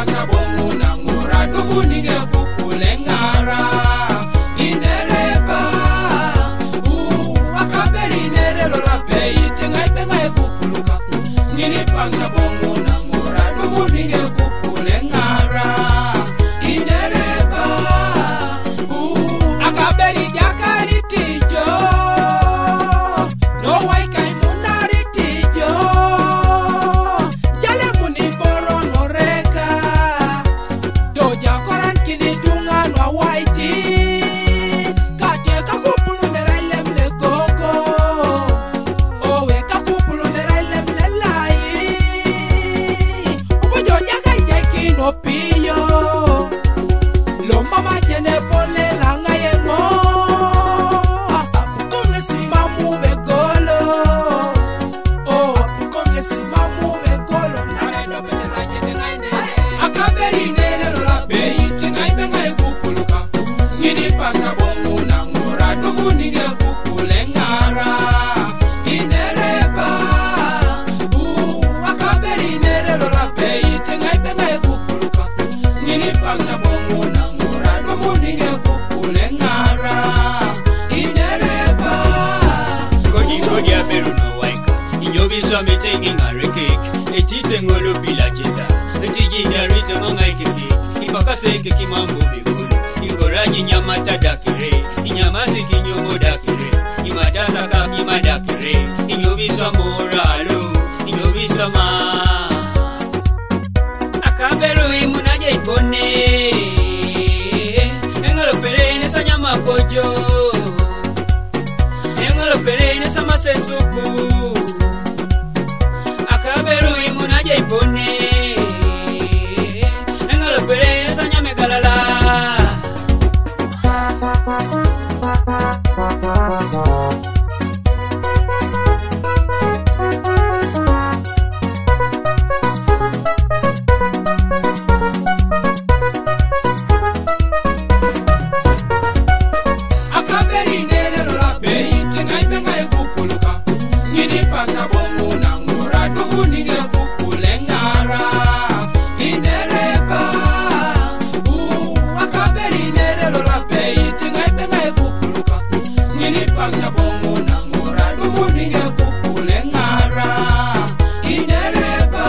panga bongo na ngora dumu ninge kukule ngara inereba akaberi nere lola pei tengai pengai kukuluka ngini panga bongo na ngora dumu ninge kukule ngara inereba akaberi jakari tijo no wai kai munari tijo jale muni boro no reka doja koran kini tunga no waiti kate kakupulu nera lemle koko owe kakupulu nera lemle lai ubujo jaka ijeki no piyo lo mama jene pole langa yengo konge simamu begolo konge simamu begolo nare no pele la jene ngaine akaberi nere lola beyi tingai bengai kupuluka ngini panga bongo na ngora dumu ninge kupule ngara inereba akaberi nere lola beyi tingai bengai kupuluka ngini panga bongo na ngora dumu ninge kupule ngara inereba Godi aberu no waika inyobi so metengi ngareke etite ngolo bila cheta etiji nyarite mangai kiki ipakase kiki mambo bigulu ingoraji nyama tadakire inyamasi kinyomo dakire imadasa kaki madakire inyobi so moralo inyobi so ma akaberu imunaje ipone engalo perene sanyama kojo engalo perene sama sesuku akaberu imunaje ipone engalo perene sanyame galala akaberi nere lola beyi tingai bengai kupuluka ngini panga bongo na ngora dumu ninge kupule ngara inereba akaberi nere lola beyi tingai bengai kupuluka ngini panga bongo na ngora dumu ninge kupule ngara inereba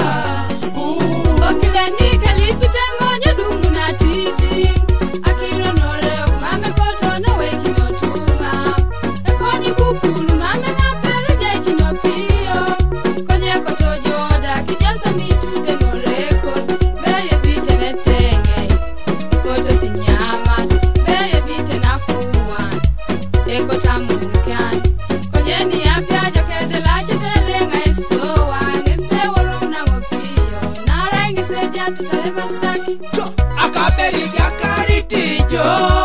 Okileni kalipita ngoja dumu na titi akiro nore mame koto no weki notunga ekoni kupulu mame ngapele jeki no pio konye koto joda kijansa mitute no record bere bite netenge koto sinyama bere bite na kuwa ekota mukyan konye ni apya jokede lache telenga estowa ngese wolona ngopio nara ngese jatu tarebastaki akaberi jakari tijo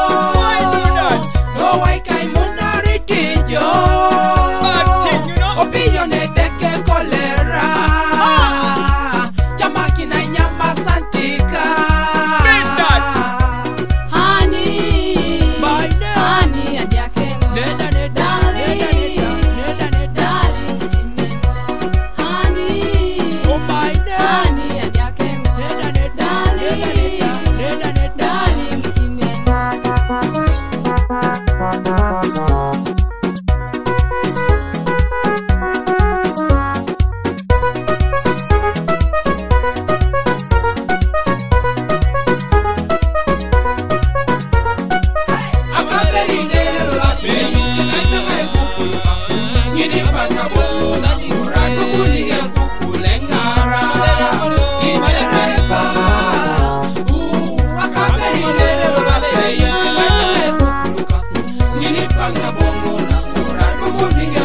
no wai kai munari tijo opiyo ne deke kolera jamaki na nyama santika Honey, My name. honey, adiakengo. Neda, neda, Darling, neda, neda, neda. darling, honey, Oh my name. honey, adiakengo. Neda, neda, Darling, neda, neda, neda. darling, timengo. akaberi nere lola beyi tingai bengai kupuluka ngini panga bongo na ngora dumu ninge kupule ngara inereba akaberi nere lola beyi tingai bengai kupuluka ngini panga bongo na ngora dumu ninge